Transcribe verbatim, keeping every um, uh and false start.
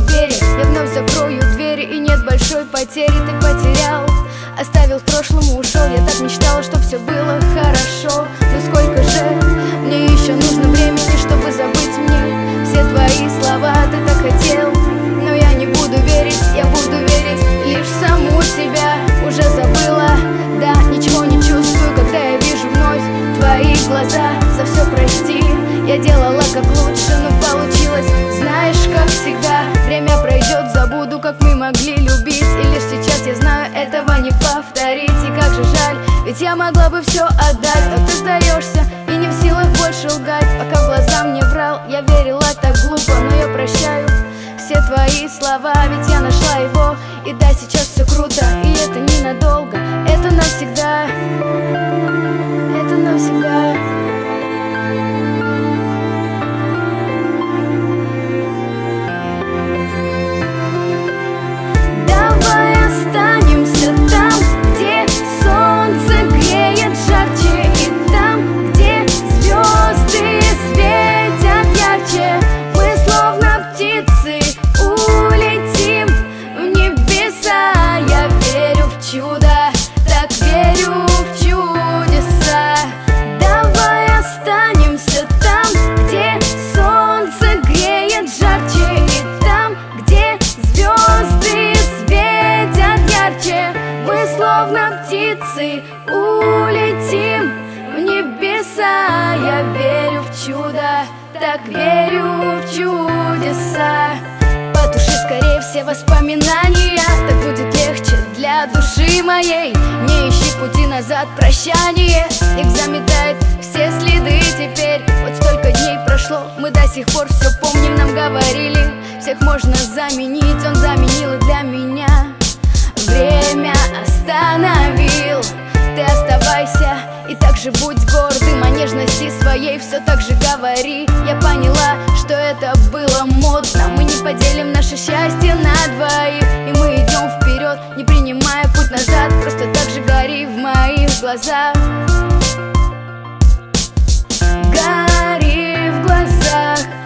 вере. Я вновь закрою двери, и нет большой потери. Ты потерял, оставил в прошлом, ушел. Я так мечтала, чтоб все было хорошо. Но сколько же мне еще нужно времени, чтобы забыть мне все твои слова. Ты так хотел, но я не буду верить. Я буду верить лишь в саму себя. Уже забыла, да, ничего не чувствую, когда я вижу вновь твои глаза. За все прости, я делала как лучше, но получилось, знаешь, как всегда. Время пройдет, забуду, как мы могли любить. И лишь сейчас я знаю, этого не повторить. И как же жаль, ведь я могла бы все отдать. Но ты сдаешься и не в силах больше лгать. Пока в глаза мне врал, я верила так глупо. Но я прощаю все твои слова, ведь я нашла его. И да, сейчас все круто, и это ненадолго. Это навсегда, это навсегда. Давай останемся там, где солнце греет жарче, и там, где звезды светят ярче. Мы словно птицы улетим в небеса. Я верю в чудо, так верю в чудеса. Давай останемся там, где солнце греет жарче, и там, где звезды светят ярче. Мы словно птицы улетим в небеса. Я верю в чудо, так верю в чудеса. Потуши скорее все воспоминания, так будет легче для души моей. Не ищи пути назад, прощание. Снег заметает все следы теперь. Вот столько дней прошло, мы до сих пор все помним. Нам говорили, всех можно заменить. Он заменил и для меня время остановил. Ты оставайся и так же будь гордым. О нежности своей все так же говори. Я поняла, что это было модно. Мы не поделим наше счастье на двоих, и мы идем вперед, не принимая путь назад. Просто так же гори в моих глазах. Гори в глазах.